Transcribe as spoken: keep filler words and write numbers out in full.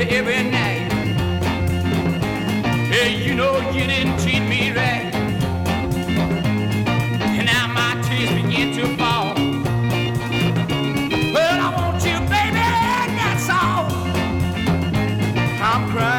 baby, every night. Hey, you know you didn't treat me right. And now my tears begin to fall. Well, I want you, baby, and that's all. I'm crying.